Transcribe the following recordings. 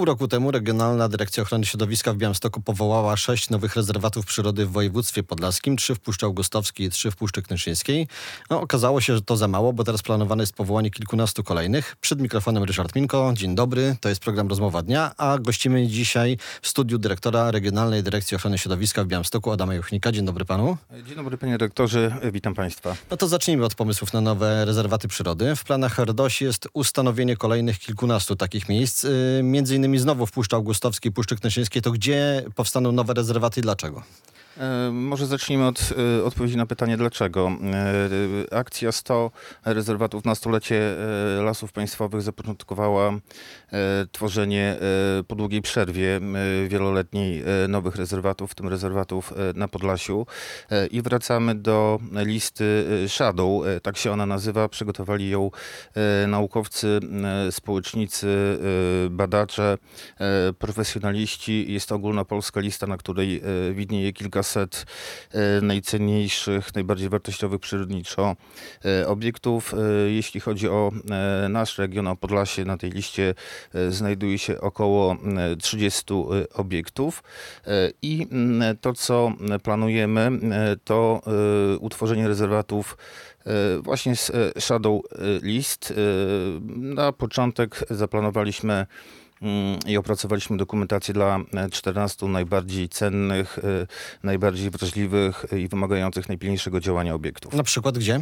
Pół roku temu Regionalna Dyrekcja Ochrony Środowiska w Białymstoku powołała 6 nowych rezerwatów przyrody w województwie podlaskim, 3 w Puszczy Augustowskiej i 3 w Puszczy Knyszyńskiej. Okazało się, że to za mało, bo teraz planowane jest powołanie kilkunastu kolejnych. Przed mikrofonem Ryszard Minko. Dzień dobry, to jest program Rozmowa Dnia, a gościmy dzisiaj w studiu dyrektora Regionalnej Dyrekcji Ochrony Środowiska w Białymstoku Adama Juchnika. Dzień dobry panu. Dzień dobry panie rektorze, witam państwa. No to zacznijmy od pomysłów na nowe rezerwaty przyrody. W planach RDOŚ jest ustanowienie kolejnych kilkunastu takich miejsc. Między innymi znowu w Puszczy Augustowskiej, Puszczy Knyszyńskiej. To gdzie powstaną nowe rezerwaty i dlaczego? Może zacznijmy od odpowiedzi na pytanie dlaczego. Akcja 100 rezerwatów na stulecie Lasów Państwowych zapoczątkowała tworzenie po długiej przerwie wieloletniej nowych rezerwatów, w tym rezerwatów na Podlasiu. I wracamy do listy Shadow, tak się ona nazywa. Przygotowali ją naukowcy, społecznicy, badacze, profesjonaliści. Jest to ogólnopolska lista, na której widnieje kilkaset najcenniejszych, najbardziej wartościowych przyrodniczo obiektów. Jeśli chodzi o nasz region, o Podlasie, na tej liście znajduje się około 30 obiektów. I to, co planujemy, to utworzenie rezerwatów właśnie z Shadow List. Na początek zaplanowaliśmy i opracowaliśmy dokumentację dla 14 najbardziej cennych, najbardziej wrażliwych i wymagających najpilniejszego działania obiektów. Na przykład gdzie?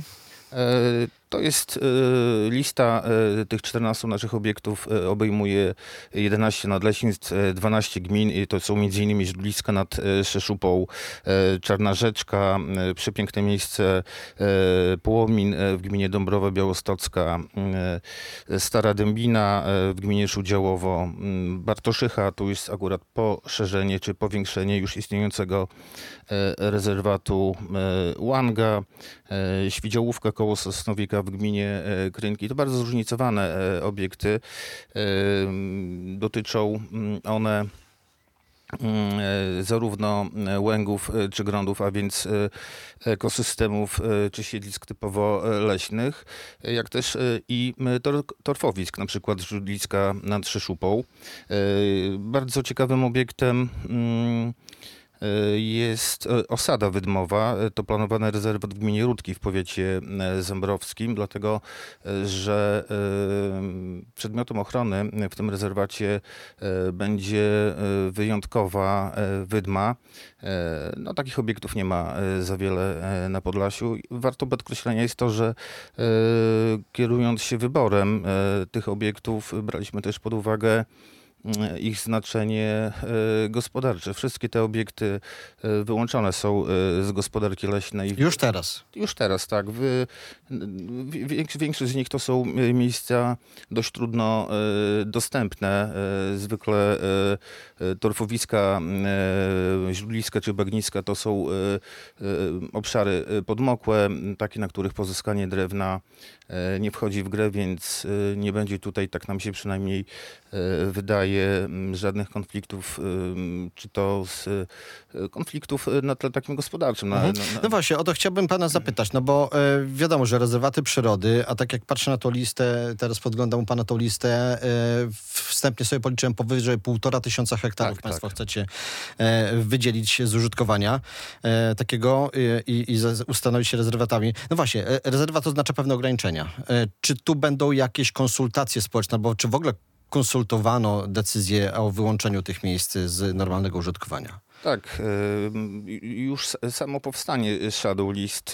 To jest lista tych 14 naszych obiektów, obejmuje 11 nadleśnictw, 12 gmin i to są m.in. Źródliska nad Szeszupą, Czarna Rzeczka, przepiękne miejsce Połomin w gminie Dąbrowa Białostocka, Stara Dębina w gminie Szudziałowo, Bartoszycha, tu jest akurat poszerzenie czy powiększenie już istniejącego rezerwatu Łanga, Świdziałówka koło Sosnowika w gminie Krynki. To bardzo zróżnicowane obiekty. Dotyczą one zarówno łęgów czy grądów, a więc ekosystemów czy siedlisk typowo leśnych, jak też i torfowisk, na przykład źródliska nad Szeszupą. Bardzo ciekawym obiektem jest osada wydmowa. To planowany rezerwat w gminie Rudki w powiecie zembrowskim, dlatego że przedmiotem ochrony w tym rezerwacie będzie wyjątkowa wydma. No, takich obiektów nie ma za wiele na Podlasiu. Warto podkreślenia jest to, że kierując się wyborem tych obiektów, braliśmy też pod uwagę ich znaczenie gospodarcze. Wszystkie te obiekty wyłączone są z gospodarki leśnej. Już teraz? Już teraz, tak. Większość z nich to są miejsca dość trudno dostępne. Zwykle torfowiska, źródliska czy bagniska to są obszary podmokłe, takie, na których pozyskanie drewna nie wchodzi w grę, więc nie będzie tutaj, tak nam się przynajmniej wydaje, żadnych konfliktów, czy to z konfliktów na tle takim gospodarczym. No właśnie, o to chciałbym pana zapytać, no bo wiadomo, że rezerwaty przyrody, a tak jak patrzę na tą listę, teraz podglądam u pana tą listę, wstępnie sobie policzyłem powyżej 1500 hektarów Tak, państwo tak. chcecie wydzielić z użytkowania takiego i ustanowić się rezerwatami. No właśnie, rezerwat oznacza pewne ograniczenia. Czy tu będą jakieś konsultacje społeczne, bo czy w ogóle konsultowano decyzję o wyłączeniu tych miejsc z normalnego użytkowania? Tak, już samo powstanie Shadow List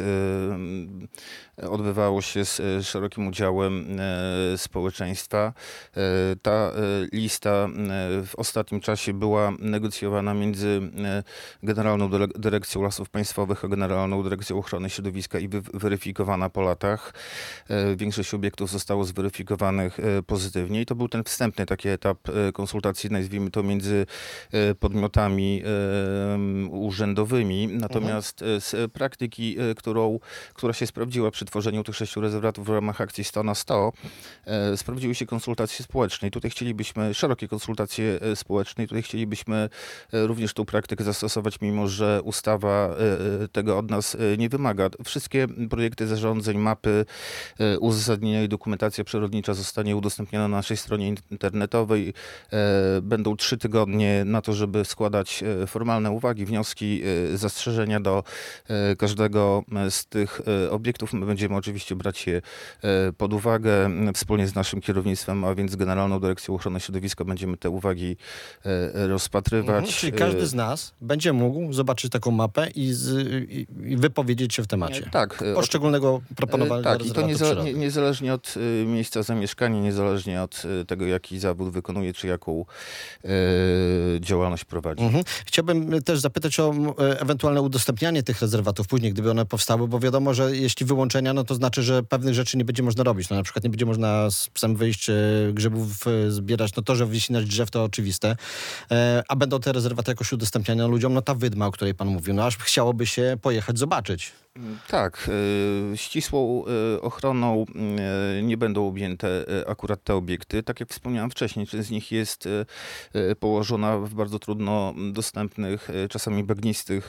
odbywało się z szerokim udziałem społeczeństwa. Ta lista w ostatnim czasie była negocjowana między Generalną Dyrekcją Lasów Państwowych a Generalną Dyrekcją Ochrony Środowiska i weryfikowana po latach. Większość obiektów zostało zweryfikowanych pozytywnie i to był ten wstępny taki etap konsultacji, nazwijmy to, między podmiotami urzędowymi. Natomiast z praktyki, która się sprawdziła przy tworzeniu tych 6 rezerwatów w ramach akcji 100 na 100, sprawdziły się konsultacje społeczne. I tutaj chcielibyśmy szerokie konsultacje społeczne i tutaj chcielibyśmy również tą praktykę zastosować, mimo że ustawa tego od nas nie wymaga. Wszystkie projekty zarządzeń, mapy, uzasadnienia i dokumentacja przyrodnicza zostanie udostępniona na naszej stronie internetowej. Będą 3 tygodnie na to, żeby składać formalne uwagi, wnioski, zastrzeżenia do każdego z tych obiektów. My będziemy oczywiście brać je pod uwagę wspólnie z naszym kierownictwem, a więc Generalną Dyrekcją Ochrony Środowiska będziemy te uwagi rozpatrywać. Czyli każdy z nas będzie mógł zobaczyć taką mapę i wypowiedzieć się w temacie. Tak. Poszczególnego proponowanego Tak, i to rezerwatu przyrody. niezależnie od miejsca zamieszkania, niezależnie od tego, jaki zawód wykonuje, czy jaką działalność prowadzi. Chciałbym też zapytać o ewentualne udostępnianie tych rezerwatów później, gdyby one powstały, bo wiadomo, że jeśli wyłączenia, no to znaczy, że pewnych rzeczy nie będzie można robić. No na przykład nie będzie można z psem wyjść, grzybów zbierać. No to, że wycinać drzew, to oczywiste. A będą te rezerwaty jakoś udostępniane ludziom. No ta Wydma, o której pan mówił, no aż chciałoby się pojechać zobaczyć. Tak, ścisłą ochroną nie będą objęte akurat te obiekty. Tak jak wspomniałem wcześniej, część z nich jest położona w bardzo trudno dostępnych, czasami bagnistych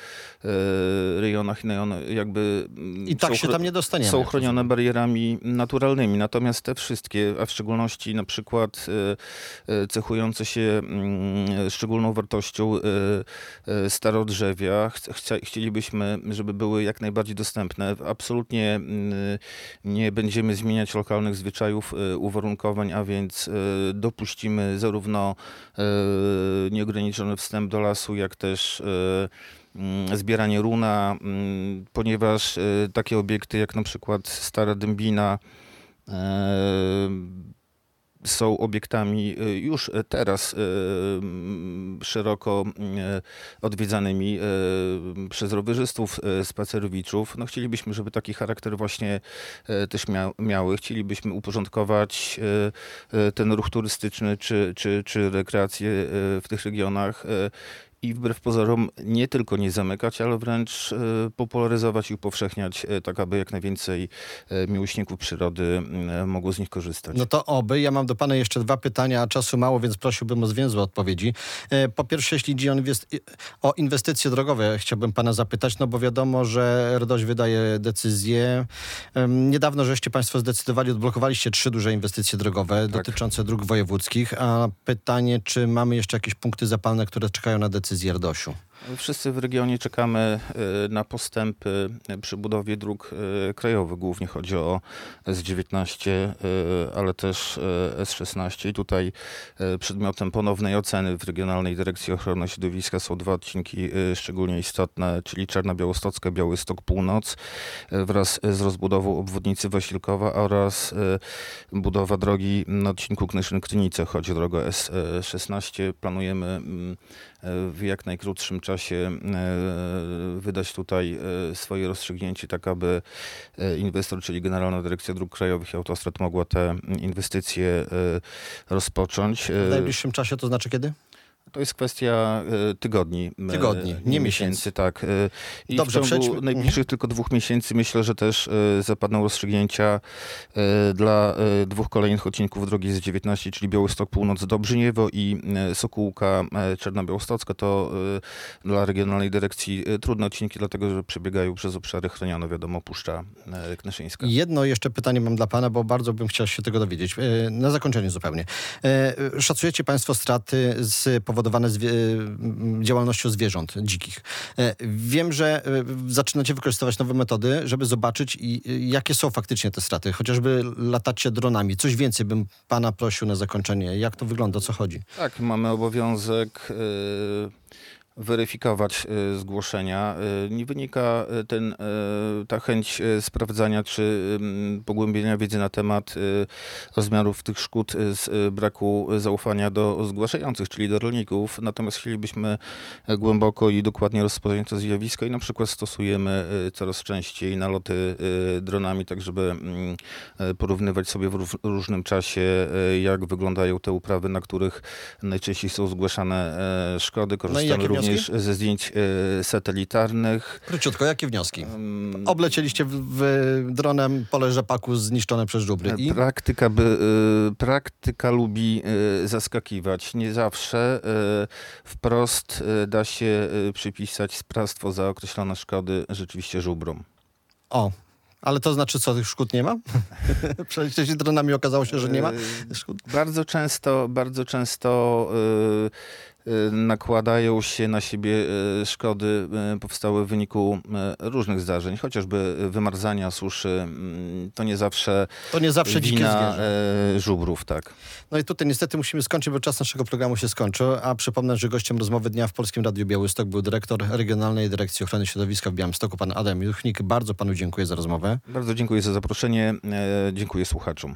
rejonach i jakby I tak się tam nie dostaniemy. Są chronione barierami naturalnymi. Natomiast te wszystkie, a w szczególności na przykład cechujące się szczególną wartością starodrzewia, chcielibyśmy, żeby były jak najbardziej dostępne. Absolutnie nie będziemy zmieniać lokalnych zwyczajów, uwarunkowań, a więc dopuścimy zarówno nieograniczony wstęp do lasu, jak też zbieranie runa, ponieważ takie obiekty jak na przykład Stara Dębina są obiektami już teraz szeroko odwiedzanymi przez rowerzystów, spacerowiczów. No chcielibyśmy, żeby taki charakter właśnie też miały. Chcielibyśmy uporządkować ten ruch turystyczny czy rekreację w tych regionach. I wbrew pozorom nie tylko nie zamykać, ale wręcz popularyzować i upowszechniać, tak aby jak najwięcej miłośników przyrody mogło z nich korzystać. No to oby. Ja mam do pana jeszcze 2 pytania, a czasu mało, więc prosiłbym o zwięzłe odpowiedzi. Po pierwsze, jeśli idzie o inwestycje drogowe, chciałbym pana zapytać, no bo wiadomo, że RDOŚ wydaje decyzje. Niedawno żeście państwo zdecydowali, odblokowaliście 3 duże inwestycje drogowe dotyczące dróg wojewódzkich, a pytanie, czy mamy jeszcze jakieś punkty zapalne, które czekają na decyzję RDOŚ-u? Wszyscy w regionie czekamy na postępy przy budowie dróg krajowych. Głównie chodzi o S19, ale też S16. I tutaj przedmiotem ponownej oceny w Regionalnej Dyrekcji Ochrony Środowiska są 2 odcinki szczególnie istotne, czyli Czarna-Białostocka, Białystok Północ wraz z rozbudową obwodnicy Wasilkowa oraz budowa drogi na odcinku Knyszyn-Krynice. Chodzi o drogę S16. Planujemy w jak najkrótszym czasie wydać tutaj swoje rozstrzygnięcie, tak aby inwestor, czyli Generalna Dyrekcja Dróg Krajowych i Autostrad mogła te inwestycje rozpocząć. W najbliższym czasie, to znaczy kiedy? To jest kwestia tygodni. Nie miesięcy. Tak. I Dobrze, w ciągu najbliższych tylko 2 miesięcy myślę, że też zapadną rozstrzygnięcia dla 2 kolejnych odcinków drogi S19, czyli Białystok Północ Dobrzyniewo i Sokółka Czarna-Białostocka. To dla Regionalnej Dyrekcji trudne odcinki, dlatego że przebiegają przez obszary chronione, wiadomo, Puszcza Knyszyńska. Jedno jeszcze pytanie mam dla pana, bo bardzo bym chciał się tego dowiedzieć. Na zakończenie zupełnie. Szacujecie państwo straty powodowane działalnością zwierząt dzikich. Wiem, że zaczynacie wykorzystywać nowe metody, żeby zobaczyć, jakie są faktycznie te straty. Chociażby latacie dronami. Coś więcej bym pana prosił na zakończenie. Jak to wygląda? O co chodzi? Tak, mamy obowiązek weryfikować zgłoszenia. Nie wynika ta chęć sprawdzania czy pogłębienia wiedzy na temat rozmiarów tych szkód z braku zaufania do zgłaszających, czyli do rolników. Natomiast chcielibyśmy głęboko i dokładnie rozpoznać to zjawisko i na przykład stosujemy coraz częściej naloty dronami, tak żeby porównywać sobie w różnym czasie, jak wyglądają te uprawy, na których najczęściej są zgłaszane szkody. Korzystamy również również ze zdjęć satelitarnych. Króciutko, jakie wnioski? Oblecieliście dronem pole rzepaku zniszczone przez żubry. Praktyka lubi zaskakiwać. Nie zawsze wprost da się przypisać sprawstwo za określone szkody rzeczywiście żubrom. O, ale to znaczy co, tych szkód nie ma? Przecież dronami okazało się, że nie ma szkód. Bardzo często nakładają się na siebie szkody powstałe w wyniku różnych zdarzeń, chociażby wymarzania, suszy. To nie zawsze dzikie wina zwierzę. żubrów, tak. No i tutaj niestety musimy skończyć, bo czas naszego programu się skończył, a przypomnę, że gościem rozmowy dnia w Polskim Radiu Białystok był dyrektor Regionalnej Dyrekcji Ochrony Środowiska w Białymstoku, pan Adam Juchnik. Bardzo panu dziękuję za rozmowę. Bardzo dziękuję za zaproszenie. Dziękuję słuchaczom.